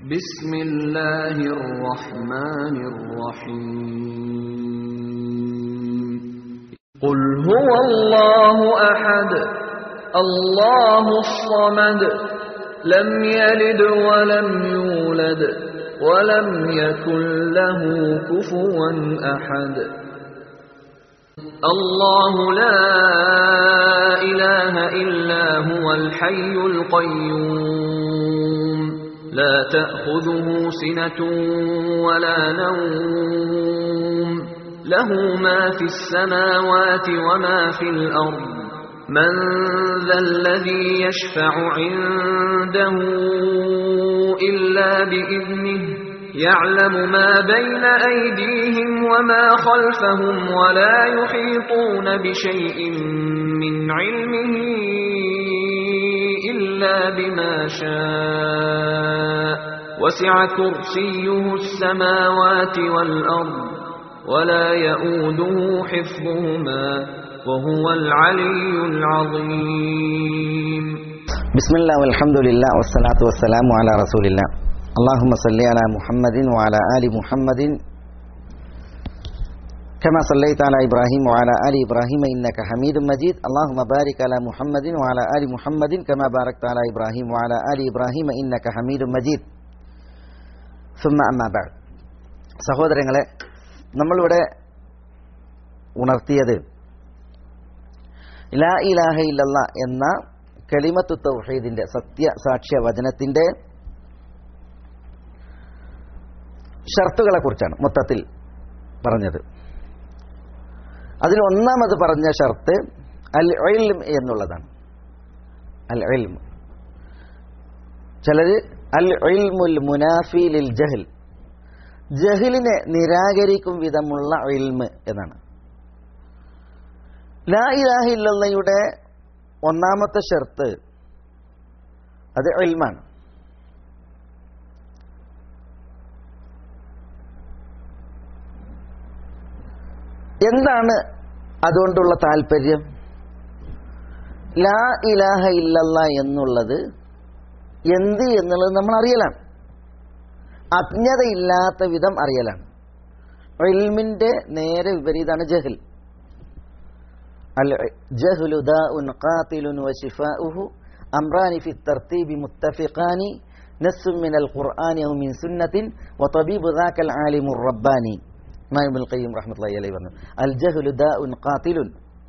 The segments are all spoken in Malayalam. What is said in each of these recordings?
بسم الله الرحمن الرحيم قل هو الله أحد الله الصمد لم يلد ولم يولد ولم يكن له كفوا أحد الله لا إله إلا هو الحي القيوم لا تأخذه سنة ولا نوم له ما في السماوات وما في الأرض من ذا الذي يشفع عنده إلا بإذنه يعلم ما بين أيديهم وما خلفهم ولا يحيطون بشيء من علمه إلا بما شاء وسع كرسيه السماوات والأرض ولا يؤوده حفظهما وهو العلي العظيم بسم الله والحمد لله والصلاة والسلام على رسول الله اللهم صل على محمد وعلى آل محمد كما صليت على إبراهيم وعلى آل إبراهيم إنك حميد مجيد اللهم بارك على محمد وعلى آل محمد كما باركت على إبراهيم وعلى آل إبراهيم إنك حميد مجيد ثم أما بعد സഹോദരങ്ങളെ നമ്മളിവിടെ ഉണർത്തിയത് ലാ ഇലാഹ ഇല്ലല്ലാഹ് എന്ന കലിമത്തു തൗഹീദിന്റെ സത്യസാക്ഷ്യ വചനത്തിന്റെ ഷർത്തുകളെ കുറിച്ചാണ് മൊത്തത്തിൽ പറഞ്ഞത്. അതിൽ ഒന്നാമത് പറഞ്ഞ ഷർത്ത് അൽ ഇൽം എന്നുള്ളതാണ്. അൽ ഇൽം, ചിലര് അൽ ഇൽമുൽ മുനാഫി ലിൽ ജഹൽ, ജഹലിനെ നിരാകരിക്കും വിധമുള്ള ഇൽമ് എന്നാണ്. ലാ ഇലാഹ ഇല്ലല്ലാഹയുടെ ഒന്നാമത്തെ ഷർത്ത് അത് ഇൽമാണ്. എന്താണ് അതുകൊണ്ടുള്ള താല്പര്യം? ലാ ഇലാഹ ഇല്ലല്ലാഹ് എന്നുള്ളത് എന്ത് എന്നുള്ളത് നമ്മൾ അറിയലാണ്, അജ്ഞതയില്ലാത്ത വിധം അറിയലാണ്. ഇൽമിന്റെ നേരെ വിപരീതമാണ് ജഹൽ. അൽ ജഹ്ലു ദാഉൻ ഖാതിലുൻ വശിഫാഉഹു അംറാനി ഫി തർതീബി മുത്തഫിഖാനി നസ്സുൻ മിനൽ ഖുർആനി ഔ മിൻ സുന്നത്തിൻ വതബീബു ദാകൽ ആലിമുർ റബ്ബാനി. ഇമാം ഇബ്നുൽ ഖയ്യിം റഹ്മത്തുള്ളാഹി അലൈഹി പറഞ്ഞു, അൽ ജഹ്ലു ദാഉൻ ഖാതിലുൻ,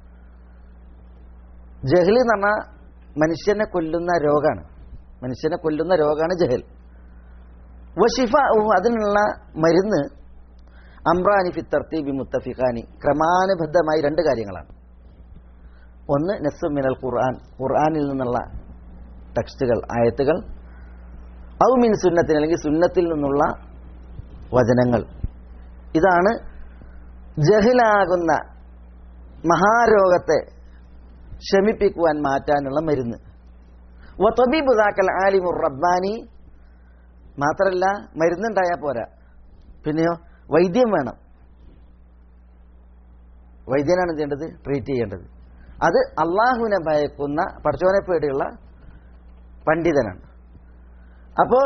ജഹൽ എന്ന് പറഞ്ഞാൽ മനുഷ്യനെ കൊല്ലുന്ന രോഗാണ്, മനുഷ്യനെ കൊല്ലുന്ന രോഗാണ് ജഹൽ. വശിഫാഉഹു, അതിനുള്ള മരുന്ന് അംറാനി ഫി തർതീബി മുത്തഫിഖാനി, ക്രമാനുബദ്ധമായി രണ്ട് കാര്യങ്ങളാണ്. ഒന്ന് നസ്സു മിനൽ ഖുർആൻ, ഖുർആനിൽ നിന്നുള്ള ടെക്സ്റ്റുകൾ, ആയത്തുകൾ, ഔ മിൻ സുന്നത്തിൻ, അല്ലെങ്കിൽ സുന്നത്തിൽ നിന്നുള്ള വചനങ്ങൾ. ഇതാണ് ജഹലാകുന്ന മഹാരോഗത്തെ ശമിപ്പിക്കുവാൻ, മാറ്റാനുള്ള മരുന്ന്. വതബീബു ദാകൽ ആലിമുർ റബ്ബാനി, മാത്രല്ല മരുന്നുണ്ടായാൽ പോരാ, പിന്നെയോ വൈദ്യം വേണം. വൈദ്യനാണ് ചെയ്യേണ്ടത്, ട്രീറ്റ് ചെയ്യേണ്ടത്. അത് അള്ളാഹുവിനെ ഭയക്കുന്ന, പടച്ചോനെ പേടിയുള്ള പണ്ഡിതനാണ്. അപ്പോ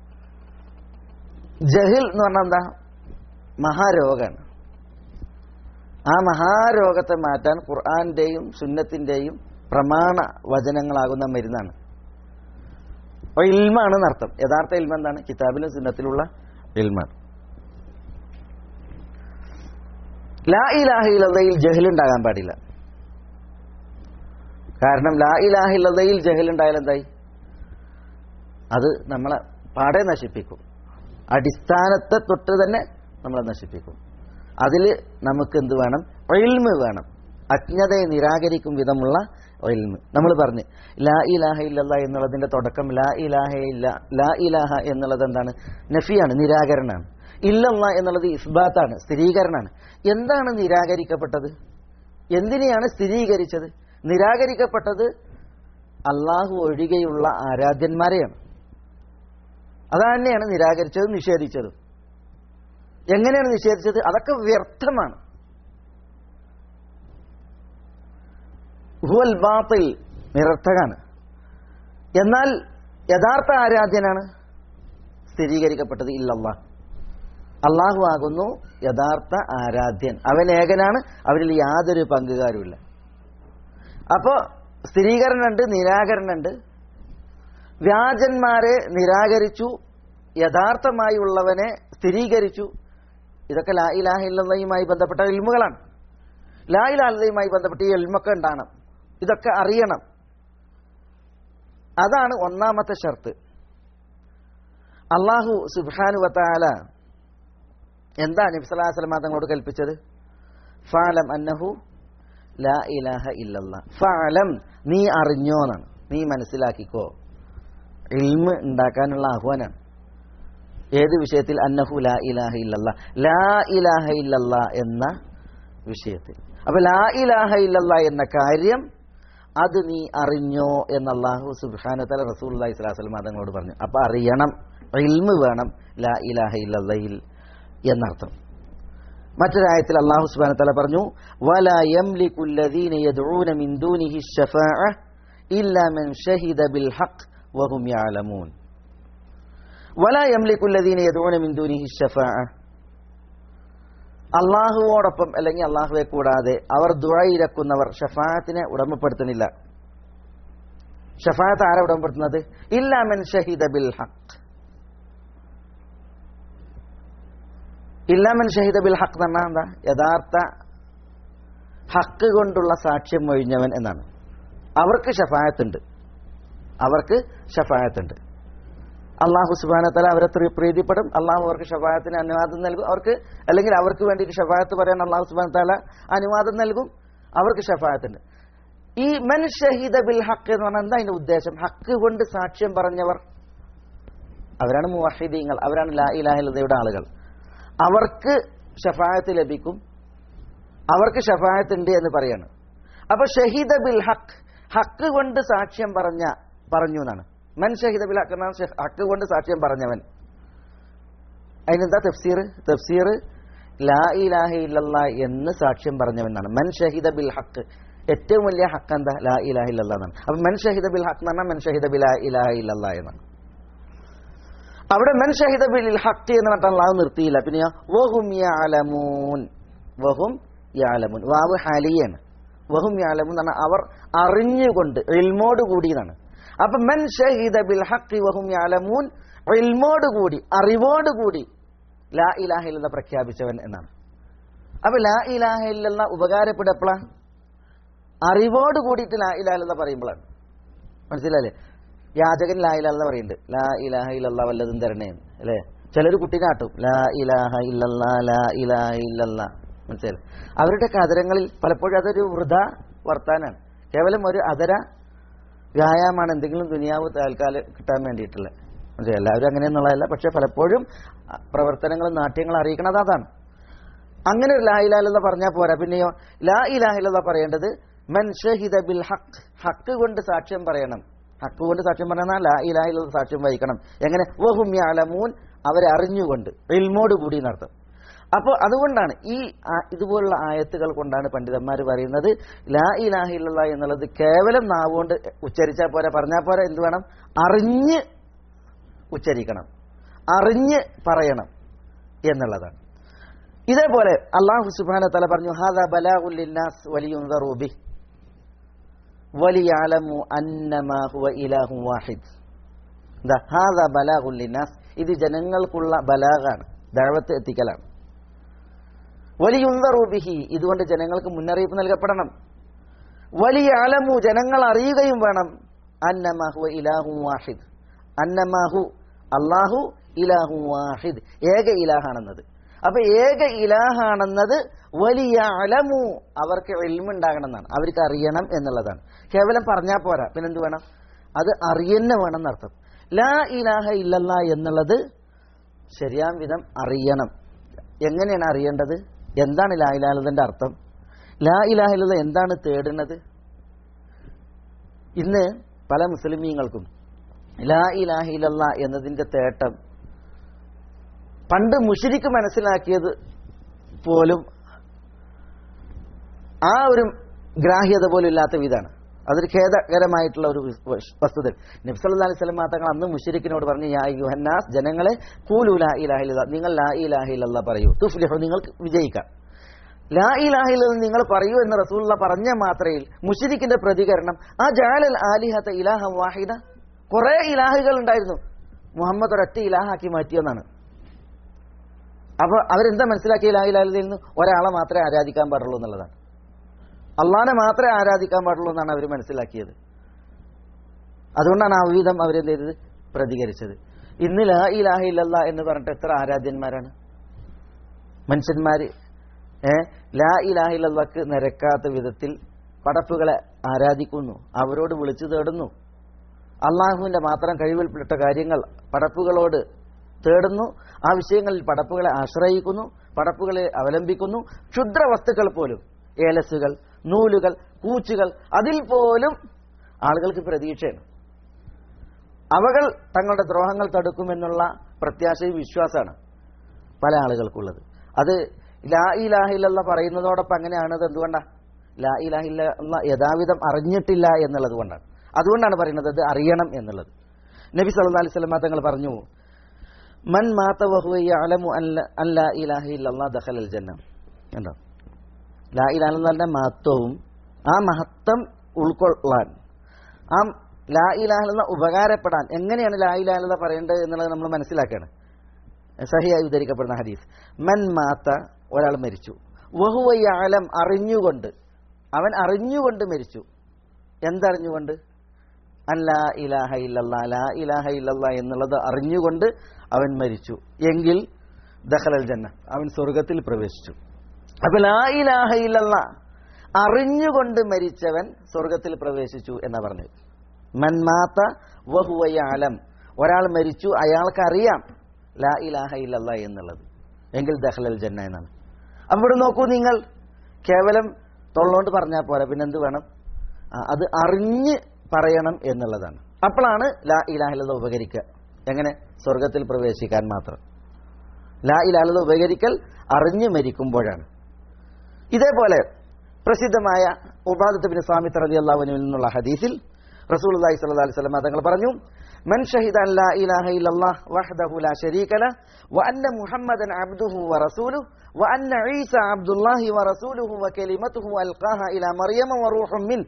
ജഹിൽ എന്ന് പറഞ്ഞാൽ എന്താ? മഹാരോഗാണ്. ആ മഹാരോഗത്തെ മാറ്റാൻ ഖുർആന്റെയും സുന്നത്തിന്റെയും പ്രമാണ വചനങ്ങളാകുന്ന മരുന്നാണ്. ഇൽമാണ് എന്നർത്ഥം. യഥാർത്ഥ ഇൽമ എന്താണ്? കിതാബിലും സുന്നത്തിലുള്ള ഇൽമാണ്. ലാ ഇലാഹ ഇല്ലല്ലാഹയിൽ ജഹലുണ്ടാകാൻ പാടില്ല. കാരണം ലാ ഇലാഹ ഇല്ലല്ലാഹയിൽ ജഹലുണ്ടായാൽ എന്തായി? അത് നമ്മളെ പാടെ നശിപ്പിക്കും, അടിസ്ഥാനത്തെ തൊട്ട് തന്നെ നമ്മളെ നശിപ്പിക്കും. അതിൽ നമുക്ക് എന്ത് വേണം? ഇൽമ് വേണം, അജ്ഞതയെ നിരാകരിക്കും വിധമുള്ള ഇൽമ്. നമ്മൾ പറഞ്ഞ് ലാ ഇലാഹ ഇല്ലല്ലാഹ് എന്നുള്ളതിന്റെ തുടക്കം ലാ ഇലാഹ ഇല്ല. ലാ ഇലാഹ എന്നുള്ളത് എന്താണ്? നഫിയാണ്, നിരാകരണമാണ്. ഇല്ലല്ലാഹ് എന്നുള്ളത് ഇസ്ബാത്താണ്, സ്ഥിരീകരണമാണ്. എന്താണ് നിരാകരിക്കപ്പെട്ടത്? എന്തിനെയാണ് സ്ഥിരീകരിച്ചത്? നിരാകരിക്കപ്പെട്ടത് അള്ളാഹു ഒഴികെയുള്ള ആരാധ്യന്മാരെയാണ്. അതന്നെയാണ് നിരാകരിച്ചതും നിഷേധിച്ചതും. എങ്ങനെയാണ് നിഷേധിച്ചത്? അതൊക്കെ വ്യർത്ഥമാണ്. ഹുവൽ ബാത്തിൽ, നിരർത്ഥകാണ്. എന്നാൽ യഥാർത്ഥ ആരാധ്യനാണ് സ്ഥിരീകരിക്കപ്പെട്ടത് ഇല്ലല്ലാഹ്, അള്ളാഹു ആകുന്നു യഥാർത്ഥ ആരാധ്യൻ, അവൻ ഏകനാണ്, അവരിൽ യാതൊരു പങ്കുകാരുമില്ല. അപ്പോ സ്ഥിരീകരണമുണ്ട്, നിരാകരണമുണ്ട്. വ്യാജന്മാരെ നിരാകരിച്ചു, യഥാർത്ഥമായി ഉള്ളവനെ സ്ഥിരീകരിച്ചു. ഇതൊക്കെ ലാ ഇലാഹ ഇല്ലല്ലാഹുമായി ബന്ധപ്പെട്ട ഇൽമുകളാണ്. ലാ ഇലാഹ ഇല്ലല്ലാഹുമായി ബന്ധപ്പെട്ട ഈ ഇൽമൊക്കെ ഉണ്ടാകണം, ഇതൊക്കെ അറിയണം. അതാണ് ഒന്നാമത്തെ ഷർത്ത്. അല്ലാഹു സുബ്ഹാനഹു വ തആല എന്താ നബി സല്ലല്ലാഹു അലൈഹി വസല്ലം തങ്ങളോട് കൽപ്പിച്ചത്? ഫഅലം അന്നഹു ലാ ഇലാഹ ഇല്ലല്ലാഹ്. ഫഅലം, നീ അറിഞ്ഞോ എന്നാണ്, നീ മനസ്സിലാക്കിക്കോ. ഇൽമ് ഉണ്ടാക്കാനുള്ള ആഹ്വാനാണ്. ഏത് വിഷയത്തിൽ? അന്നഹു ലാ ഇലാഹ ഇല്ലല്ലാഹ്, ലാ ഇലാഹ ഇല്ലല്ലാഹ് എന്ന വിഷയത്തിൽ. അപ്പൊ ലാ ഇലാഹ ഇല്ലല്ലാഹ് എന്ന കാര്യം അത് നീ അറിഞ്ഞോ എന്ന് അല്ലാഹു സുബ്ഹാനഹു വ തആല റസൂലുള്ളാഹി സ്വല്ലല്ലാഹു അലൈഹി വസല്ലം തങ്ങളോട് പറഞ്ഞു. അപ്പൊ അറിയണം, ഇൽമ് വേണം ലാ ഇലാഹ ഇല്ലല്ലാഹിൽ എന്നർത്ഥം. മറ്റൊരായത്തിൽ അല്ലാഹു സുബ്ഹാനഹു വ തആല പറഞ്ഞു, വലാ യംലികു അല്ലദീന യദ്ഊന മിൻ ദൂനിഹി ശഫാഅ ഇല്ലാ മൻ ഷഹിദ ബിൽ ഹഖ് വഹും യഅലമൂൻ. വലാ യംലികു അല്ലദീന യദ്ഊന മിൻ ദൂനിഹി ശഫാഅ, അള്ളാഹുവോടൊപ്പം അല്ലെങ്കിൽ അള്ളാഹുവെ കൂടാതെ അവർ ദുആയിരക്കുന്നവർ ഷഫാഅത്തിനെ ഉടമപ്പെടുത്തുന്നില്ല. ഷഫാഅത്ത് ആരാ ഉടമപ്പെടുത്തുന്നത്? ഇല്ലാ മൻ ഷഹിദ ബിൽ ഹഖ്. ഇല്ലാ മൻ ഷഹിദ ബിൽ ഹഖ് എന്ന് പറഞ്ഞാൽ എന്താ? യഥാർത്ഥ ഹക്ക് കൊണ്ടുള്ള സാക്ഷ്യം ഒഴിഞ്ഞവൻ എന്നാണ്. അവർക്ക് ഷഫാഅത്തുണ്ട്, അവർക്ക് ഷഫാഅത്തുണ്ട്. അള്ളാഹു സുബ്ഹാനഹു വ തആല അവരെ പ്രീതിപ്പെടും, അള്ളാഹു അവർക്ക് ഷഫാഅത്തിന് അനുവാദം നൽകും. അവർക്ക് അല്ലെങ്കിൽ അവർക്ക് വേണ്ടിയിട്ട് ഷഫാഅത്ത് പറയാൻ അള്ളാഹു സുബ്ഹാനഹു വ തആല അനുവാദം നൽകും. അവർക്ക് ഷഫാഅത്തുണ്ട്. ഈ മൻ ഷഹിദ ബിൽ ഹഖ് എന്ന് പറഞ്ഞാൽ എന്താ അതിന്റെ ഉദ്ദേശം? ഹക്ക് കൊണ്ട് സാക്ഷ്യം പറഞ്ഞവർ അവരാണ് മുവഹിദീങ്ങൾ, അവരാണ് ലാ ഇലാഹ ഇല്ലല്ലാഹയുടെ ആളുകൾ. അവർക്ക് ഷഫാഅത്ത് ലഭിക്കും, അവർക്ക് ഷഫാഅത്തുണ്ട് എന്ന് പറയാണ്. അപ്പൊ ഷഹിദ ബിൽ ഹഖ്, ഹക്ക് കൊണ്ട് സാക്ഷ്യം പറഞ്ഞു എന്നാണ്. മൻ ഷഹിദ ബിൽ ഹഖ് എന്നാണ് ഹക്ക് കൊണ്ട് സാക്ഷ്യം പറഞ്ഞവൻ. അതിനെന്താ തഫ്സീർ? തഫ്സീർ ലാ ഇലാഹ ഇല്ലല്ലാഹ് എന്ന് സാക്ഷ്യം പറഞ്ഞവൻ എന്നാണ്. മൻ ഷഹിദ ബിൽ ഹഖ്, ഏറ്റവും വലിയ ഹക്ക് എന്താ? ലാ ഇലാഹ ഇല്ലല്ലാഹ് എന്നാണ്. അപ്പൊ മൻ ഷഹിദ ബിൽ ഹഖ് എന്ന് പറഞ്ഞാൽ മൻ ഷഹിദ ബിൽ ലാ ഇലാഹ ഇല്ലല്ലാഹ് എന്നാണ്. അവിടെ മൻ ഷഹിദ ബിൽ ഹഖ് എന്ന് പറഞ്ഞാൽ അല്ലാഹു നിർത്തിയില്ല, പിന്നെയോ വഹും യഅലമൂൻ. വഹും യഅലമൂൻ, വാവ് ഹാലിയാണ്. വഹും യഅലമൂൻ എന്ന് പറഞ്ഞാൽ അവർ അറിഞ്ഞുകൊണ്ട്, ഇൽമോട് കൂടി എന്നാണ്. അപ്പൊ മൻ ഷഹിദ ബിൽ ഹഖ് വഹും യഅലമൂൻ, ഇൽമോട് കൂടി, അറിവോട് കൂടി ലാ ഇലാഹ ഇല്ലല്ലാഹ് പ്രഖ്യാപിച്ചവൻ എന്നാണ്. അപ്പൊ ലാ ഇലാഹ ഇല്ലല്ലാഹ് ഉപകാരപ്പെടപ്പോഴാണ്? അറിവോട് കൂടിയിട്ട് ലാ ഇലാഹ ഇല്ലല്ലാഹ് പറയുമ്പോഴാണ്. മനസ്സിലായില്ലേ? യാചകൻ ലാ ഇലാഹ ഇല്ലല്ലാഹ് പറയുന്നുണ്ട്, ലാ ഇലാഹ ഇല്ലല്ലാഹ് വല്ലതും തരണേ അല്ലേ? ചിലർ കുട്ടീനാട്ടും ലാ ഇലാഹ ഇല്ലല്ലാഹ്, ലാ ഇലാഹ ഇല്ലല്ലാഹ്. മനസ്സിലായി? അവരുടെ കതരങ്ങളിൽ പലപ്പോഴും അതൊരു വൃഥ വർത്താനാണ്, കേവലം ഒരു അതര വ്യായാമമാണ്, എന്തെങ്കിലും ദുനിയാവ് താൽക്കാലം കിട്ടാൻ വേണ്ടിയിട്ടുള്ള. മനസ്സിലായി? എല്ലാവരും അങ്ങനെയെന്നുള്ളതല്ല, പക്ഷെ പലപ്പോഴും പ്രവർത്തനങ്ങളും നാട്യങ്ങളും അറിയിക്കണത് അതാണ്. അങ്ങനെ ഒരു ലാ ഇലാഹ ഇല്ലല്ലാഹ് പറഞ്ഞാൽ പോരാ, പിന്നെയോ ലാ ഇലാഹ ഇല്ലല്ലാഹ് പറയേണ്ടത് മൻ ഷഹിദ ബിൽ ഹഖ്, ഹക്ക് കൊണ്ട് സാക്ഷ്യം പറയണം. ഹക്ക് കൊണ്ട് സാക്ഷ്യം പറഞ്ഞാൽ ലാ ഇലാഹ ഇല്ലല്ലാഹ് സാക്ഷ്യം വഹിക്കണം. എങ്ങനെ? വഹും യഅലമൂൻ, അവരെ അറിഞ്ഞുകൊണ്ട്, ഇൽമോട് കൂടി എന്നർത്ഥം. അപ്പോൾ അതുകൊണ്ടാണ് ഈ ഇതുപോലുള്ള ആയത്തുകൾ കൊണ്ടാണ് പണ്ഡിതന്മാർ പറയുന്നത് ലാ ഇലാഹ ഇല്ലല്ലാഹ് എന്നുള്ളത് കേവലം നാവുകൊണ്ട് ഉച്ചരിച്ചാൽ പോരാ, പറഞ്ഞാൽ പോരാ, എന്ത് വേണം? അറിഞ്ഞ് ഉച്ചരിക്കണം, അറിഞ്ഞ് പറയണം എന്നുള്ളതാണ്. ഇതേപോലെ അല്ലാഹു സുബ്ഹാനഹു വ തആല പറഞ്ഞു, ഹാദാ ബലാഗുൽ ലിന്നാസ് വലിയുൻദറൂ ബിഹി വലിയഅലമു അന്നമാ ഹുവ ഇലാഹുൻ വാഹിദ്. എന്താ? ഹാദാ ബലാഗുൽ ലിന്നാസ്, ഇത് ജനങ്ങൾക്കുള്ള ബലാഗാണ്, ദഅവത്ത് എത്തിക്കലാണ്. വലിയുൻദറൂ ബിഹി, ഇതുകൊണ്ട് ജനങ്ങൾക്ക് മുന്നറിയിപ്പ് നൽകപ്പെടണം. വലിയഅലമു, ജനങ്ങൾ അറിയുകയും വേണം. അന്നമാ ഹുവ ഇലാഹുൻ വാഹിദ്, അന്നമാ ഹു, അല്ലാഹു ഇലാഹുൻ വാഹിദ്, ഏക ഇലാഹാണെന്നത്. അപ്പൊ ഏക ഇലാഹാണെന്നത് വലിയഅലമു, അവർക്ക് ഇൽമുണ്ടാകണം എന്നാണ്, അവർക്ക് അറിയണം എന്നുള്ളതാണ്. കേവലം പറഞ്ഞാൽ പോരാ, പിന്നെന്ത് വേണം? അത് അറിയന്നെ വേണം എന്നർത്ഥം. ലാ ഇലാഹ ഇല്ലല്ലാഹ് എന്നുള്ളത് ശരിയാം വിധം അറിയണം. എങ്ങനെയാണ് അറിയേണ്ടത്? എന്താണ് ലാ ഇലാഹ ഇല്ലല്ലാഹിന്റെ അർത്ഥം? ലാ ഇലാഹ ഇല്ലല്ലാഹ് എന്താണ് തേടുന്നത്? ഇന്ന് പല മുസ്ലിമീങ്ങൾക്കും ലാ ഇലാഹ ഇല്ലല്ലാഹ് എന്നതിന്റെ തേട്ടം പണ്ട് മുശ്രിക്ക് മനസ്സിലാക്കിയത് പോലും ആ ഒരു ഗ്രാഹ്യത പോലും ഇല്ലാത്ത വിധമാണ്. അതൊരു ഖേദകരമായിട്ടുള്ള ഒരു വസ്തുത. നബി സല്ലല്ലാഹു അലൈഹി വസല്ലം തങ്ങൾ അന്ന് മുശ്രിക്കിനോട് പറഞ്ഞു, യാ അയ്യുഹന്നാസ്, ജനങ്ങളെ ഖൂലു ലാ ഇലാഹ ഇല്ലല്ലാഹ്, നിങ്ങൾ ലാ ഇലാഹ ഇല്ലല്ലാഹ് പറയൂ, തുഫ്ലിഹു, നിങ്ങൾക്ക് വിജയിക്കാം. ലാ ഇലാഹ ഇല്ലല്ലാഹ് നിങ്ങൾ പറയൂ എന്ന് റസൂലുള്ളാഹി പറഞ്ഞ മാത്രയിൽ മുശ്രിക്കിന്റെ പ്രതികരണം അജഅലൽ ആലിഹത ഇലാഹൻ വാഹിദ, കുറെ ഇലാഹുകൾ ഉണ്ടായിരുന്നു, മുഹമ്മദ് ഒരൊറ്റ ഇലാഹാക്കി മാറ്റിയെന്നാണ്. അപ്പൊ അവരെന്താ മനസ്സിലാക്കിയ ലാ ഇലാഹ ഇല്ലല്ലാഹ് നിന്ന് ഒരാളെ മാത്രമേ ആരാധിക്കാൻ പാടുള്ളൂ എന്നുള്ളതാണ്. അള്ളാഹനെ മാത്രമേ ആരാധിക്കാൻ പാടുള്ളൂ എന്നാണ് അവർ മനസ്സിലാക്കിയത്. അതുകൊണ്ടാണ് ആ വിധം അവരെന്ത് ചെയ്തത്, പ്രതികരിച്ചത്. ഇന്ന് ലാ ഇലാഹ ഇല്ലല്ലാഹ് എന്ന് പറഞ്ഞിട്ട് എത്ര ആരാധ്യന്മാരാണ് മനുഷ്യന്മാര്. ലാ ഇലാഹ ഇല്ലല്ലാഹ്ക്ക് നിരക്കാത്ത വിധത്തിൽ പടപ്പുകളെ ആരാധിക്കുന്നു, അവരോട് വിളിച്ചു തേടുന്നു, അള്ളാഹുവിന്റെ മാത്രം കഴിവിൽപ്പെട്ട കാര്യങ്ങൾ പടപ്പുകളോട് തേടുന്നു, ആ വിഷയങ്ങളിൽ പടപ്പുകളെ ആശ്രയിക്കുന്നു, പടപ്പുകളെ അവലംബിക്കുന്നു. ക്ഷുദ്ര വസ്തുക്കൾ പോലും, ഏലസുകൾ, നൂലുകൾ, കൂച്ചുകൾ, അതിൽ പോലും ആളുകൾക്ക് പ്രതീക്ഷയാണ്. അവകൾ തങ്ങളുടെ ദ്രോഹങ്ങൾ തടുക്കുമെന്നുള്ള പ്രത്യാശയും വിശ്വാസമാണ് പല ആളുകൾക്കുള്ളത്. അത് ലാ ഇലാഹ ഇല്ലല്ലാഹ് പറയുന്നതോടൊപ്പം അങ്ങനെയാണത്. എന്തുകൊണ്ടാണ്? ലാ ഇലാഹ ഇല്ലല്ലാഹ് യഥാവിധം അറിഞ്ഞിട്ടില്ല എന്നുള്ളത് കൊണ്ടാണ്. അതുകൊണ്ടാണ് പറയുന്നത് അത് അറിയണം എന്നുള്ളത്. നബി സല്ലല്ലാഹു അലൈഹി വസല്ലം തങ്ങൾ പറഞ്ഞു, മൻ മാത വഹുവ യഅലമു അൻ ലാ ഇലാഹ ഇല്ലല്ലാഹ് ദഖലൽ ജന്ന. കണ്ടോ, ലാ ഇലാഹ ഇല്ലല്ലാഹുവിന്റെ മഹത്വവും ആ മഹത്വം ഉൾക്കൊള്ളാൻ, ആ ലാ ഇലാഹ ഇല്ലല്ലാഹ് ഉപകാരപ്പെടാൻ എങ്ങനെയാണ് ലാ ഇലാഹ ഇല്ലല്ലാഹ് പറയേണ്ടത് എന്നുള്ളത് നമ്മൾ മനസ്സിലാക്കുകയാണ്. സഹിയായി ഉദ്ധരിക്കപ്പെടുന്ന ഹദീസ്, മൻ മാത, ഒരാൾ മരിച്ചു, വഹുവ യഅലം, അറിഞ്ഞുകൊണ്ട്, അവൻ അറിഞ്ഞുകൊണ്ട് മരിച്ചു. എന്തറിഞ്ഞുകൊണ്ട്? അൻ ലാ ഇലാഹ ഇല്ലല്ലാഹ്, ലാ ഇലാഹ ഇല്ലല്ലാഹ് എന്നുള്ളത് അറിഞ്ഞുകൊണ്ട് അവൻ മരിച്ചു എങ്കിൽ ദഖലൽ ജന്ന, അവൻ സ്വർഗത്തിൽ പ്രവേശിച്ചു. അപ്പൊ ലാ ഇലാഹ ഇല്ലല്ലാഹ് അറിഞ്ഞുകൊണ്ട് മരിച്ചവൻ സ്വർഗത്തിൽ പ്രവേശിച്ചു എന്നാ പറഞ്ഞത്. മൻ മാത വഹുവ യഅലം, ഒരാൾ മരിച്ചു, അയാൾക്ക് അറിയാം ലാ ഇലാഹ ഇല്ലല്ലാഹ് എന്നുള്ളത്, എങ്കിൽ ദഖലൽ ജന്ന എന്നാണ്. അപ്പോൾ ഇവിടെ നോക്കൂ നിങ്ങൾ, കേവലം തൊള്ളോണ്ട് പറഞ്ഞാൽ പോരാ, പിന്നെന്ത് വേണം? അത് അറിഞ്ഞ് പറയണം എന്നുള്ളതാണ്. അപ്പോഴാണ് ലാ ഇലാഹ ഇല്ലല്ലാഹ് ഉപകരിക്കുക. എങ്ങനെ? സ്വർഗത്തിൽ പ്രവേശിക്കാൻ മാത്രം. ലാ ഇലാഹ ഇല്ലല്ലാഹ് ഉപകരിക്കൽ അറിഞ്ഞ് മരിക്കുമ്പോഴാണ്. ഇതേപോലെ പ്രസിദ്ധമായ ഉബാദത്ത് ബിൻ സാമിത്ത് റളിയല്ലാഹു അൻഹുവിൽ നിന്നുള്ള ഹദീസിൽ റസൂലുള്ളാഹി സ്വല്ലല്ലാഹു അലൈഹി വസല്ലം തങ്ങൾ പറഞ്ഞു, മൻ ഷഹിദ അൻ ലാ ഇലാഹ ഇല്ലല്ലാഹ് വഹ്ദഹു ലാ ശരീക ലഹു വ അന്ന മുഹമ്മദൻ അബ്ദുഹു വ റസൂലുഹു വ അന്ന ഈസ അബ്ദുല്ലാഹി വ റസൂലുഹു വ കലിമത്തുഹു അൽഖാഹ ഇലാ മറിയമ വ റൂഹും മിൻ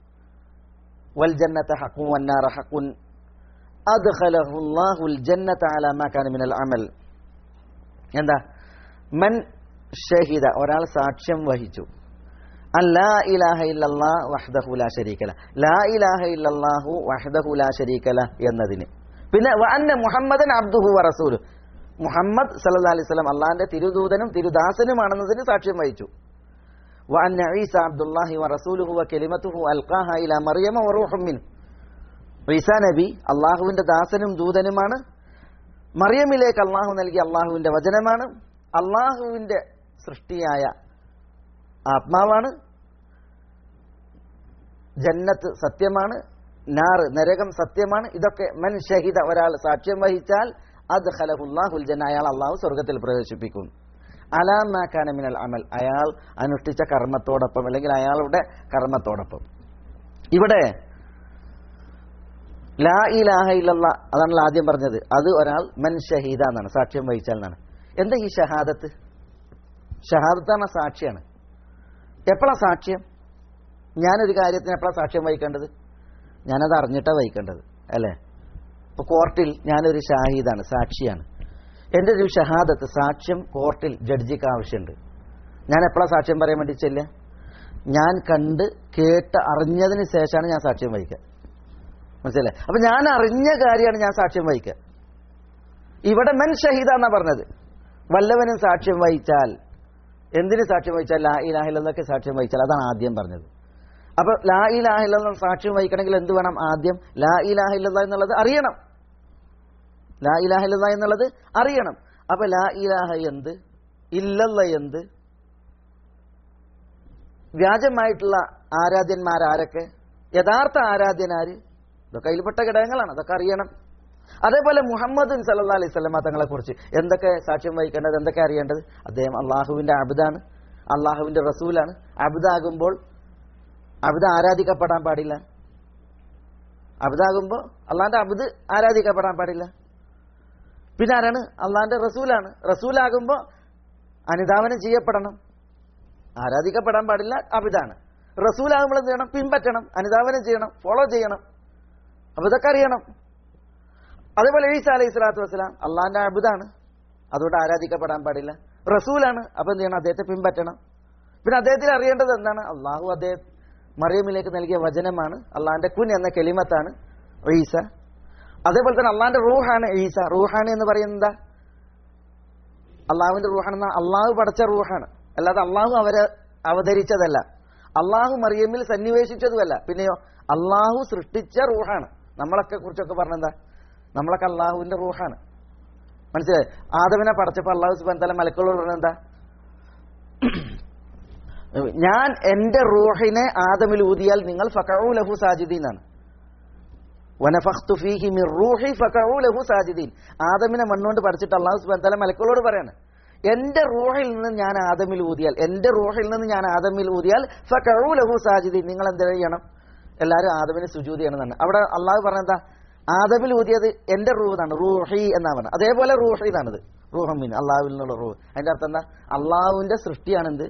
വൽ ജന്നത ഹഖ്ഖുൻ വൻ നാറ ഹഖ്ഖുൻ അദ്ഖലഹു അല്ലാഹുൽ ജന്നത അലാ മാ കാന മിനൽ അമൽ. എന്താ? മൻ ഷഹിദ, ഒരാൾ സാക്ഷ്യം വഹിച്ചു, അൻ ലാ ഇലാഹ ഇല്ലല്ലാഹ് വഹ്ദഹു ലാ ശരീക ലഹു, ലാ ഇലാഹ ഇല്ലല്ലാഹു വഹ്ദഹു ലാ ശരീക ലഹു എന്നതിന്. പിന്നെ വ അന്ന മുഹമ്മദൻ അബ്ദുഹു വ റസൂലുഹു, മുഹമ്മദ് സല്ലല്ലാഹു അലൈഹി വസല്ലം അല്ലാഹുവിന്റെ തിരുദൂതനും തിരുദാസനുമാണെന്നതിന് സാക്ഷ്യം വഹിച്ചു. വ അന്ന ഈസ അബ്ദുല്ലാഹി വ റസൂലുഹു വ കലിമത്തുഹു അൽഖാഹ ഇലാ മറിയമ വ റൂഹും മിൻ, ഈസാ നബി അല്ലാഹുവിന്റെ ദാസനും ദൂതനുമാണ്, മറിയമിലേക്ക് അല്ലാഹു നൽകിയ അല്ലാഹുവിന്റെ വചനമാണ്, അല്ലാഹുവിന്റെ സൃഷ്ടിയായ ആത്മാവാണ്, ജന്നത്ത് സത്യമാണ്, നാറ് നരകം സത്യമാണ്. ഇതൊക്കെ മൻ ഷഹിദ, ഒരാൾ സാക്ഷ്യം വഹിച്ചാൽ അദ്ഖലഹുല്ലാഹുൽ ജന്ന, അയാൾ അല്ലാഹു സ്വർഗ്ഗത്തിൽ പ്രവേശിപ്പിക്കും. അലാ മാ കാന മിനൽ അമൽ, അയാൾ അനുഷ്ഠിച്ച കർമ്മത്തോടൊപ്പം, അല്ലെങ്കിൽ അയാളുടെ കർമ്മത്തോടൊപ്പം. ഇവിടെ ലാ ഇലാഹ ഇല്ലല്ലാഹ്, അതാണല്ലോ ആദ്യം പറഞ്ഞത്, അത് ഒരാൾ മൻ ഷഹീദ എന്നാണ്, സാക്ഷ്യം വഹിച്ചാൽ എന്നാണ്. എന്താ ഈ ഷഹാദത്ത്? ഷഹാദത്താണ് സാക്ഷിയാണ്. എപ്പോഴാണ് സാക്ഷ്യം? ഞാനൊരു കാര്യത്തിന് എപ്പോഴാണ് സാക്ഷ്യം വഹിക്കേണ്ടത്? ഞാനത് അറിഞ്ഞിട്ടാണ് വഹിക്കേണ്ടത്, അല്ലേ? ഇപ്പോൾ കോർട്ടിൽ ഞാനൊരു ഷാഹിദാണ്, സാക്ഷിയാണ്. എൻ്റെ ഒരു ഷഹാദത്ത്, സാക്ഷ്യം കോർട്ടിൽ ജഡ്ജിക്ക് ആവശ്യമുണ്ട്. ഞാൻ എപ്പോഴാണ് സാക്ഷ്യം പറയാൻ വേണ്ടി ചെല്ലുക? ഞാൻ കണ്ട് കേട്ട് അറിഞ്ഞതിന് ശേഷമാണ് ഞാൻ സാക്ഷ്യം വഹിക്കുക. മനസ്സിലായി? അപ്പൊ ഞാൻ അറിഞ്ഞ കാര്യമാണ് ഞാൻ സാക്ഷ്യം വഹിക്കുക. ഇവിടെ മൻ ഷഹീദ എന്നാ പറഞ്ഞത്. വല്ലവനും സാക്ഷ്യം വഹിച്ചാൽ, എന്തിന് സാക്ഷ്യം വഹിച്ചാൽ? ലാ ഇലാഹ ഇല്ലല്ലാഹ് സാക്ഷ്യം വഹിച്ചാൽ, അതാണ് ആദ്യം പറഞ്ഞത്. അപ്പൊ ലാ ഇലാഹ ഇല്ലല്ലാഹ് സാക്ഷ്യം വഹിക്കണമെങ്കിൽ എന്ത് വേണം? ആദ്യം ലാ ഇലാഹ ഇല്ലല്ലാഹ് എന്നുള്ളത് അറിയണം. ലാ ഇലാഹ ഇല്ലല്ലാഹ് എന്നുള്ളത് അറിയണം. അപ്പൊ ലാ ഇലാഹ എന്ത്, ഇല്ലല്ലാഹ് എന്ത്, വ്യാജമായിട്ടുള്ള ആരാധ്യന്മാരാരൊക്കെ, യഥാർത്ഥ ആരാധ്യനാര്, ഇതൊക്കെ അതിൽപ്പെട്ട ഘടകങ്ങളാണ്. അതൊക്കെ അറിയണം. അതേപോലെ മുഹമ്മദ് സല്ലല്ലാഹു അലൈഹി വസല്ലം തങ്ങളെ കുറിച്ച് എന്തൊക്കെ സാക്ഷ്യം വഹിക്കേണ്ടത്, എന്തൊക്കെ അറിയേണ്ടത്? അദ്ദേഹം അള്ളാഹുവിന്റെ അബ്ദാണ്, അള്ളാഹുവിന്റെ റസൂലാണ്. അബ്ദാകുമ്പോൾ അബ്ദ ആരാധിക്കപ്പെടാൻ പാടില്ല, അബ്ദാകുമ്പോൾ അള്ളാന്റെ അബ്ദ് ആരാധിക്കപ്പെടാൻ പാടില്ല. പിന്നെ ആരാണ്? അള്ളാന്റെ റസൂലാണ്. റസൂലാകുമ്പോൾ അനുധാവനം ചെയ്യപ്പെടണം, ആരാധിക്കപ്പെടാൻ പാടില്ല, അബ്ദാണ്. റസൂലാകുമ്പോൾ എന്ത് ചെയ്യണം? പിൻപറ്റണം, അനുധാവനം ചെയ്യണം, ഫോളോ ചെയ്യണം. അപ്പൊ ഇതൊക്കെ അറിയണം. അതേപോലെ ഈസ അലൈഹി സ്വലാത്തു വസ്സലാം അള്ളാന്റെ അബ്ദാണ്, അതുകൊണ്ട് ആരാധിക്കപ്പെടാൻ പാടില്ല. റസൂലാണ്, അപ്പൊ എന്ത് ചെയ്യണം? അദ്ദേഹത്തെ പിൻപറ്റണം. പിന്നെ അദ്ദേഹത്തിൽ അറിയേണ്ടത് എന്താണ്? അള്ളാഹു അദ്ദേഹം മറിയമിലേക്ക് നൽകിയ വചനമാണ്, അള്ളാന്റെ കുൻ എന്ന കെലിമത്താണ് ഈസ. അതേപോലെ തന്നെ അള്ളാന്റെ റൂഹാണ് ഈസ. റൂഹാണ് എന്ന് പറയുന്നത് അള്ളാഹുവിന്റെ റൂഹാണെന്ന അള്ളാഹു പടച്ച റൂഹാണ്, അല്ലാതെ അള്ളാഹു അവരെ അവതരിച്ചതല്ല, അള്ളാഹു മറിയമിൽ സന്നിവേശിച്ചതുമല്ല. പിന്നെയോ അള്ളാഹു സൃഷ്ടിച്ച റൂഹാണ്. നമ്മളൊക്കെ കുറിച്ചൊക്കെ പറഞ്ഞെന്താ? നമ്മളൊക്കെ അള്ളാഹുവിന്റെ റൂഹാണ്. മനസ്സിലായി? ആദമിനെ പടച്ചപ്പോൾ അള്ളാഹു സുബ്ഹാനഹു വ തആല മലക്കുകളോട് പറഞ്ഞെന്താ? ഞാൻ എന്റെ റൂഹിനെ ആദമിൽ ഊതിയാൽ നിങ്ങൾ ഫഖഉ ലഹു സാജിദീൻ ആണ്. വനഫഖ്തു ഫീഹി മിർ റൂഹി ഫഖഉ ലഹു സാജിദീൻ. ആദമിനെ മണ്ണുകൊണ്ട് പഠിച്ചിട്ട് അല്ലാഹു സുബ്ഹാനഹു വ തആല മലക്കുകളോട് പറയാണ്, എന്റെ റൂഹിൽ നിന്ന് ഞാൻ ആദമിൽ ഊതിയാൽ, എന്റെ റൂഹിൽ നിന്ന് ഞാൻ ആദമിൽ ഊതിയാൽ ഫഖഉ ലഹു സാജിദീൻ, നിങ്ങൾ എന്ത് ചെയ്യണം? എല്ലാവരും ആദമിന് സുജൂദ് ചെയ്യണമെന്നാണ്. അവിടെ അള്ളാഹു പറഞ്ഞെന്താ? ആദമിൽ ഊതിയത് എന്റെ റൂഹാണ്, റൂഹി എന്നാ പറഞ്ഞത്. അതേപോലെ റൂഹി എന്നാണിത്, റൂഹമ്മിൻ, അള്ളാഹുവിൽ നിന്നുള്ള റൂഹ്. അതിന്റെ അർത്ഥം എന്താ? അള്ളാഹുവിന്റെ സൃഷ്ടിയാണെന്ത്?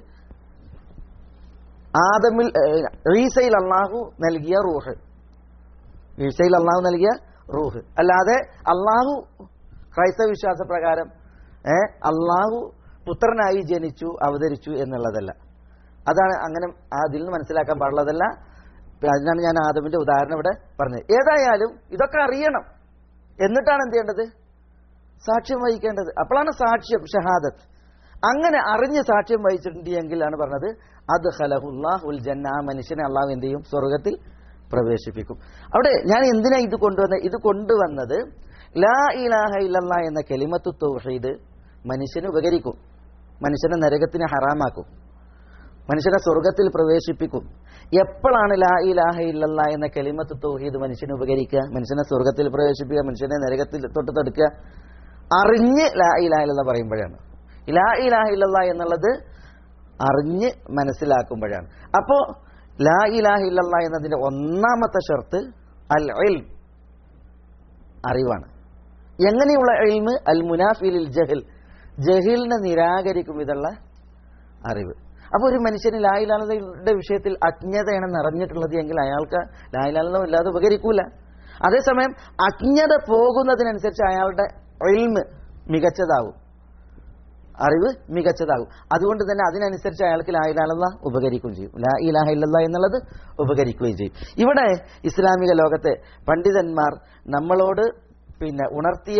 ആദമിൽ ഈസയിൽ അള്ളാഹു നൽകിയ റൂഹ്, ഈസയിൽ അള്ളാഹു നൽകിയ റൂഹ്. അല്ലാതെ അള്ളാഹു ക്രൈസ്തവ വിശ്വാസ പ്രകാരം അള്ളാഹു പുത്രനായി ജനിച്ചു അവതരിച്ചു എന്നുള്ളതല്ല. അതാണ് അങ്ങനെ അതിൽ നിന്ന് മനസ്സിലാക്കാൻ പാടുള്ളതല്ല. അതിനാണ് ഞാൻ ആദമിന്റെ ഉദാഹരണം ഇവിടെ പറഞ്ഞത്. ഏതായാലും ഇതൊക്കെ അറിയണം, എന്നിട്ടാണ് എന്ത് ചെയ്യേണ്ടത്? സാക്ഷ്യം വഹിക്കേണ്ടത്. അപ്പോഴാണ് സാക്ഷ്യം, ഷഹാദത്ത്. അങ്ങനെ അറിഞ്ഞ് സാക്ഷ്യം വഹിച്ചിട്ടുണ്ടെങ്കിലാണ് പറഞ്ഞത് അദ്ഖലഹുല്ലാഹുൽ ജന്ന, ആ മനുഷ്യനെ അള്ളാഹു എന്ത് ചെയ്യും? സ്വർഗത്തിൽ പ്രവേശിപ്പിക്കും. അവിടെ ഞാൻ എന്തിനാ ഇത് കൊണ്ടുവന്നത്? ഇത് കൊണ്ടുവന്നത് ലാ ഇലാഹ ഇല്ലല്ലാഹ് എന്ന കലിമത്തു തൗഹീദ് മനുഷ്യന് ഉപകരിക്കും, മനുഷ്യനെ നരകത്തിന് ഹറാമാക്കും, മനുഷ്യനെ സ്വർഗത്തിൽ പ്രവേശിപ്പിക്കും. എപ്പോഴാണ് ലാ ഇലാഹ ഇല്ലല്ലാഹ് എന്ന കലിമത്തു തൗഹീദ് മനുഷ്യന് ഉപകരിക്കുക? മനുഷ്യനെ സ്വർഗത്തിൽ പ്രവേശിപ്പിക്കുക, മനുഷ്യനെ നരകത്തിൽ തൊട്ട് തടുക്കുക, അറിഞ്ഞ് ലാ ഇലാഹ ഇല്ലല്ലാഹ് പറയുമ്പോഴാണ്. ലാ ഇലാഹ ഇല്ലല്ലാഹ് എന്നുള്ളത് അറിഞ്ഞ് മനസ്സിലാക്കുമ്പോഴാണ്. അപ്പോ ലാ ഇലാഹ ഇല്ലല്ലാഹ് എന്നതിന്റെ ഒന്നാമത്തെ ഷർത്ത് അൽ ഇൽം, അറിവാണ്. എങ്ങനെയുള്ള ഇൽമ്? അൽ മുനാഫിലിൽ ജഹൽ, ജഹിലിനെ നിരാകരിക്കും വിധമുള്ള അറിവ്. അപ്പൊ ഒരു മനുഷ്യന് ലാ ഇലാഹ ഇല്ലല്ലാഹയുടെ വിഷയത്തിൽ അജ്ഞതയാണ് നിറഞ്ഞിട്ടുള്ളത് എങ്കിൽ അയാൾക്ക് ലാ ഇലാഹ ഇല്ലല്ലാഹ് ഇല്ലാതെ ഉപകരിക്കൂല. അതേസമയം അജ്ഞത പോകുന്നതിനനുസരിച്ച് അയാളുടെ ഇൽമ് മികച്ചതാവും, അറിവ് മികച്ചതാകും. അതുകൊണ്ട് തന്നെ അതിനനുസരിച്ച് അയാൾക്ക് ലാ ഇലാഹ ഇല്ലല്ലാഹ് ഉപകരിക്കുകയും ചെയ്യും, ലാ ഇലാഹ ഇല്ലല്ലാഹ് എന്നുള്ളത് ഉപകരിക്കുകയും ചെയ്യും. ഇവിടെ ഇസ്ലാമിക ലോകത്തെ പണ്ഡിതന്മാർ നമ്മളോട് ഉണർത്തിയ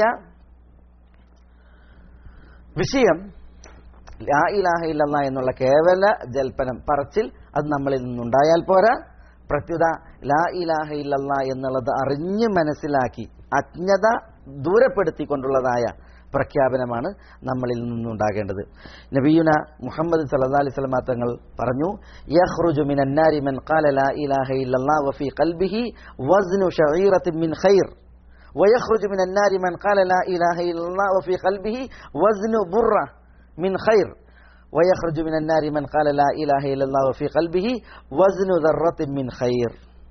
വിഷയം ലാ ഇലാഹ ഇല്ലല്ലാഹ് എന്നുള്ള കേവല ജൽപ്പനം, പറച്ചിൽ, അത് നമ്മളിൽ നിന്നുണ്ടായാൽ പോരാ. പ്രത്യുത ലാ ഇലാഹ ഇല്ലല്ലാഹ് എന്നുള്ളത് അറിഞ്ഞ് മനസ്സിലാക്കി അജ്ഞത ദൂരപ്പെടുത്തിക്കൊണ്ടുള്ളതായ പ്രഖ്യാപനമാണ് നമ്മളിൽ നിന്നുണ്ടാകേണ്ടത്. നബിയുന മുഹമ്മദ് സല്ലല്ലാഹു അലൈഹി വസല്ലം തങ്ങൾ പറഞ്ഞു, യഖ്റുജു മിനൻ നാരി മൻ ഖാല ലാ ഇലാഹ ഇല്ലല്ലാഹ് വഫീ ഖൽബിഹി വസ്നു ശഈറത്തിൻ മിൻ ഖൈർ വയഖ്റുജു മിനൻ നാരി മൻ ഖാല ലാ ഇലാഹ ഇല്ലല്ലാഹ് വഫീ ഖൽബിഹി വസ്നു ബുർറ മിൻ ഖൈർ വയഖ്റുജു മിനൻ നാരി മൻ ഖാല ലാ ഇലാഹ ഇല്ലല്ലാഹ് വഫീ ഖൽബിഹി വസ്നു ദർറത്തിൻ മിൻ ഖൈർ.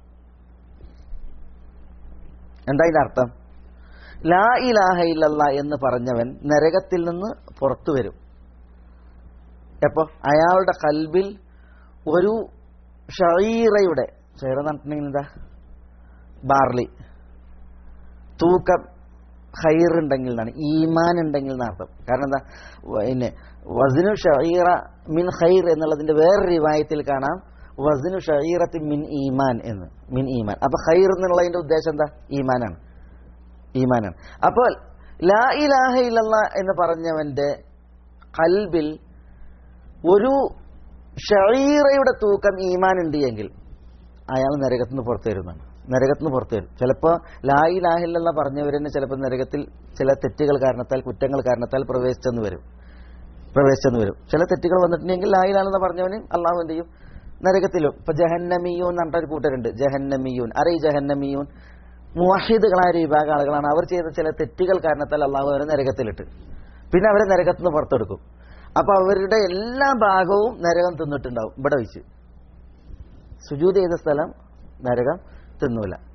എന്താ ഇതിന്റെ അർത്ഥം? ലാ ഇലാഹ ഇല്ലല്ലാഹ് എന്ന് പറഞ്ഞവൻ നരകത്തിൽ നിന്ന് പുറത്തു വരും. എപ്പോ? അയാളുടെ കൽബിൽ ഒരു ഷഈറയുടെ, ഷഈറ എന്ന് പറഞ്ഞിട്ടുണ്ടെങ്കിൽ എന്താ? ബാർലി, തൂക്കം ഖൈർ ഉണ്ടെങ്കിൽ എന്നാണ്, ഈമാൻ ഉണ്ടെങ്കിൽ എന്നർത്ഥം. കാരണം എന്താ? വസ്നു ഷഈറ മിൻ ഖൈർ എന്നുള്ളതിന്റെ വേറെ റിവായത്തിൽ കാണാം വസ്നു ഷഈറത്തി മിൻ ഈമാൻ എന്ന്, മിൻ ഈമാൻ. അപ്പൊ ഖൈർ എന്നുള്ളതിന്റെ ഉദ്ദേശം എന്താ? ഈമാനാണ്, ഈമാനാണ്. അപ്പോൾ ലാ ഇലാഹ ഇല്ലല്ലാഹ് എന്ന് പറഞ്ഞവന്റെ ഖൽബിൽ ഒരു ഷഈറയുടെ തൂക്കം ഈമാൻ ഉണ്ട് എങ്കിൽ അയാൾ നരകത്തിന് പുറത്തു വരുന്നതാണ്, നരകത്തിന് പുറത്തു വരും. ചിലപ്പോൾ ലാ ഇലാഹ ഇല്ലല്ലാഹ് പറഞ്ഞവരെന്നെ ചിലപ്പോൾ നരകത്തിൽ ചില തെറ്റുകൾ കാരണത്താൽ, കുറ്റങ്ങൾ കാരണത്താൽ പ്രവേശിച്ചെന്ന് വരും. ചില തെറ്റുകൾ വന്നിട്ടുണ്ടെങ്കിൽ ലാ ഇലാഹ ഇല്ലല്ലാഹ് പറഞ്ഞവന് അള്ളാഹു എന്ത് ചെയ്യും? നരകത്തിലും. ഇപ്പൊ ജഹന്നമിയൂൻ എന്ന് പറഞ്ഞിട്ടൊരു കൂട്ടരുണ്ട്, ജഹന്നമിയൂൻ. അറേ ജഹന്നമിയൂൻ മുവഹിദുകളായ ഒരു വിഭാഗം ആളുകളാണ്. അവർ ചെയ്ത ചില തെറ്റുകൾ കാരണത്താൽ അള്ളാഹു അവരെ നരകത്തിലിട്ട് പിന്നെ അവരെ നരകത്തിൽ നിന്ന് പുറത്തെടുക്കും. അപ്പൊ അവരുടെ എല്ലാ ഭാഗവും നരകം തിന്നിട്ടുണ്ടാവും. ഇവിടെ വെച്ച് സുജൂദ് ചെയ്ത സ്ഥലം നരകം തിന്നൂല.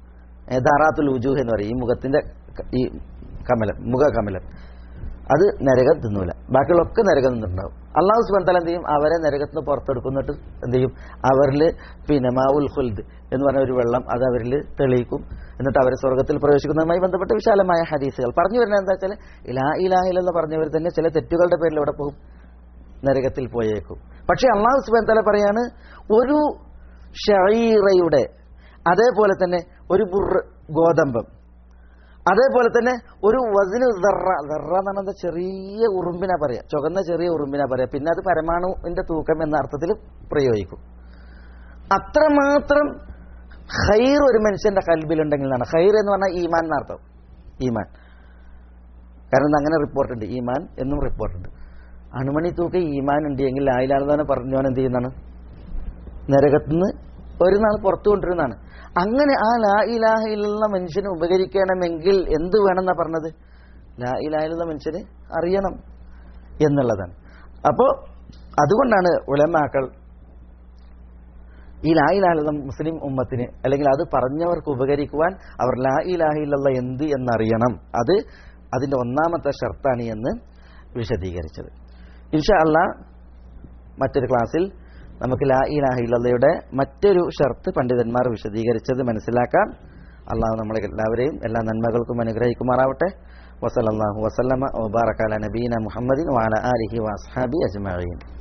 ദാറാത്തുൽ വുജൂഹ് എന്ന് പറയും. ഈ മുഖത്തിന്റെ ഈ കമലം, മുഖകമലം, അത് നരകം തിന്നൂല. ബാക്കിയുള്ളൊക്കെ നരകം തിന്നിട്ടുണ്ടാവും. അള്ളാഹു സുബ്ഹാനഹു വ തആല എന്ത് ചെയ്യും? അവരെ നരകത്തിൽ നിന്ന് പുറത്തെടുക്കുന്നിട്ട് എന്ത് ചെയ്യും? അവരിൽ പിന്നെ മാഉൽ ഖുൽദ് എന്ന് പറഞ്ഞ ഒരു വെള്ളം അത് അവരിൽ തെളിയിക്കും. എന്നിട്ട് അവരെ സ്വർഗ്ഗത്തിൽ പ്രവേശിക്കുന്നതുമായി ബന്ധപ്പെട്ട വിശാലമായ ഹദീസുകൾ പറഞ്ഞു വരുന്നത് എന്താ വെച്ചാൽ, ലാ ഇലാഹ ഇല്ലല്ലാഹ് പറഞ്ഞവർ തന്നെ ചില തെറ്റുകളുടെ പേരിൽ എവിടെ പോകും? നരകത്തിൽ പോയേക്കും. പക്ഷെ അള്ളാഹു സുബ്ഹാനഹു വ തആല പറയാണ്, ഒരു ഷഈറയുടെ, അതേപോലെ തന്നെ ഒരു ബുർറ് ഗോതമ്പം, അതേപോലെ തന്നെ ഒരു വസ്നു ദർറ, ദർറ എന്ന് പറഞ്ഞാൽ ചെറിയ ഉറുമ്പിനാ പറയാ, ചുവന്ന ചെറിയ ഉറുമ്പിനാ പറയാ. പിന്നെ അത് പരമാണുവിന്റെ തൂക്കം എന്ന അർത്ഥത്തിൽ പ്രയോഗിക്കും. അത്രമാത്രം ഖൈർ ഒരു മനുഷ്യന്റെ കൽബിലുണ്ടെങ്കിൽ എന്നാണ്. ഖൈർ എന്ന് പറഞ്ഞാൽ ഈമാൻ എന്നർത്ഥം. ഈമാൻ, കാരണം അങ്ങനെ റിപ്പോർട്ടുണ്ട്, ഈമാൻ എന്നും റിപ്പോർട്ടുണ്ട്. അണുമണി തൂക്കം ഈമാൻ ഉണ്ടെങ്കിൽ ലാ ഇലാഹ ഇല്ലല്ലാഹ് പറഞ്ഞവൻ എന്ത് ചെയ്യുന്നതാണ്? നരകത്തിന്ന് ഒരു നാൾ പുറത്തു കൊണ്ടിരുന്നതാണ്. അങ്ങനെ ആ ലാ ഇലാഹ ഇല്ലല്ലാഹ് മനുഷ്യന് ഉപകരിക്കണമെങ്കിൽ എന്ത് വേണമെന്നാ പറഞ്ഞത്? ലാ ഇലാഹ ഇല്ലല്ലാഹ് മനുഷ്യന് അറിയണം എന്നുള്ളതാണ്. അപ്പോൾ അതുകൊണ്ടാണ് ഉലമാക്കൾ ഈ ലാ ഇലാഹ ഇല്ലല്ലാഹ് മുസ്ലിം ഉമ്മത്തിന്, അല്ലെങ്കിൽ അത് പറഞ്ഞവർക്ക് ഉപകരിക്കുവാൻ അവർ ലാ ഇലാഹ ഇല്ലല്ലാഹ് എന്ത് എന്നറിയണം, അത് അതിന്റെ ഒന്നാമത്തെ ഷർത്താണ് എന്ന് വിശദീകരിച്ചത്. ഇൻഷാ അല്ലാഹ് മറ്റൊരു ക്ലാസ്സിൽ നമുക്ക് ലാ ഇലാഹ ഇല്ലല്ലാഹയുടെ മറ്റൊരു ഷർത്ത് പണ്ഡിതന്മാർ വിശദീകരിച്ചത് മനസ്സിലാക്കാം. അള്ളാഹു നമ്മളെ എല്ലാവരെയും എല്ലാ നന്മകൾക്കും അനുഗ്രഹിക്കുമാറാവട്ടെ. വസല്ലല്ലാഹു വസല്ലമ വബാറക അലാ നബീന മുഹമ്മദിൻ വഅലാ ആലിഹി വഅസ്ഹാബിഹി അജ്മഈൻ.